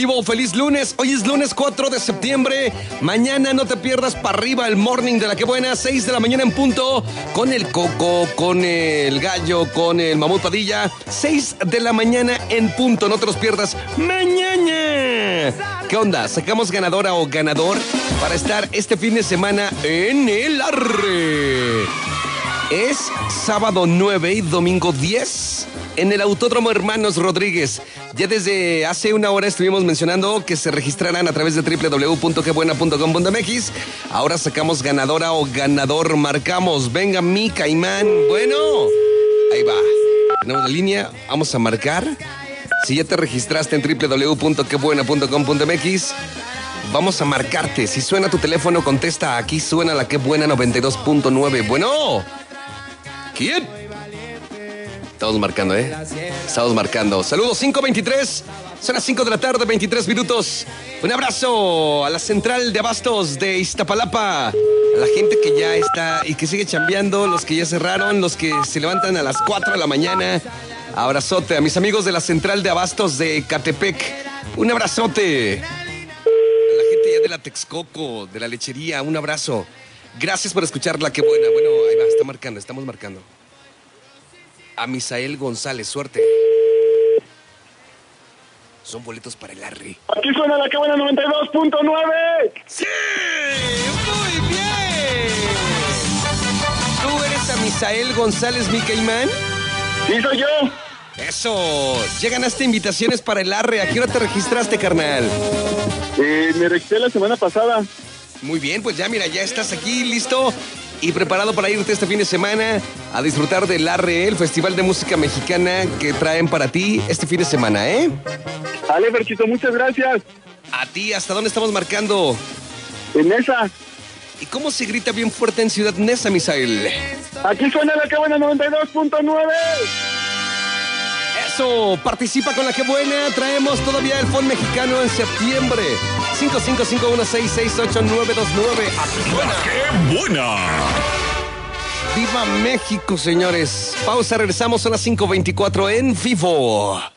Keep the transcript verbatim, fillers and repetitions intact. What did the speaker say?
Feliz lunes, hoy es lunes cuatro de septiembre. Mañana no te pierdas para arriba el morning de La Que Buena, seis de la mañana en punto, con el Coco, con el Gallo, con el Mamut Padilla. seis de la mañana en punto, no te los pierdas mañana. ¿Qué onda? ¿Sacamos ganadora o ganador para estar este fin de semana en el Arre? Es sábado nueve y domingo diez en el Autódromo Hermanos Rodríguez. Ya desde hace una hora estuvimos mencionando que se registrarán a través de doble u doble u doble u punto que buena punto com punto m x. Ahora sacamos ganadora o ganador, marcamos. Venga, mi Caimán. Bueno, ahí va. Tenemos la línea, vamos a marcar. Si ya te registraste en doble u doble u doble u punto que buena punto com punto m x, vamos a marcarte. Si suena tu teléfono, contesta. Aquí suena La Que Buena noventa y dos punto nueve. Bueno, ¿quién? Estamos marcando, ¿eh? Estamos marcando. Saludos, cinco veintitrés. Son las cinco de la tarde, veintitrés minutos. Un abrazo a la central de abastos de Iztapalapa. A la gente que ya está y que sigue chambeando, los que ya cerraron, los que se levantan a las cuatro de la mañana. Abrazote a mis amigos de la central de abastos de Catepec. Un abrazote. A la gente ya de la Texcoco, de la lechería, un abrazo. Gracias por escuchar La Que Buena. Bueno, ahí va, está marcando, estamos marcando. A Misael González, suerte. Son boletos para el Arre. Aquí suena La Que Buena noventa y dos punto nueve. ¡Sí! ¡Muy bien! ¿Tú eres a Misael González, mi Caimán? Sí, soy yo. Eso. Ya ganaste invitaciones para el Arre. ¿A qué hora te registraste, carnal? Eh, me registré la semana pasada. Muy bien, pues ya mira, ya estás aquí, listo y preparado para irte este fin de semana a disfrutar del Arre, el festival de música mexicana que traen para ti este fin de semana, ¿eh? Ale, Berchito, muchas gracias. A ti, ¿hasta dónde estamos marcando? En esa. ¿Y cómo se grita bien fuerte en Ciudad Neza, Misael? Aquí suena La Que Buena noventa y dos punto nueve. Eso, participa con La Que Buena. Traemos todavía el Fond Mexicano en septiembre. cinco cinco cinco uno seis seis ocho nueve dos nueve. Aquí suena. ¡Qué buena! ¡Viva México, señores! Pausa, regresamos a las cinco veinticuatro en vivo.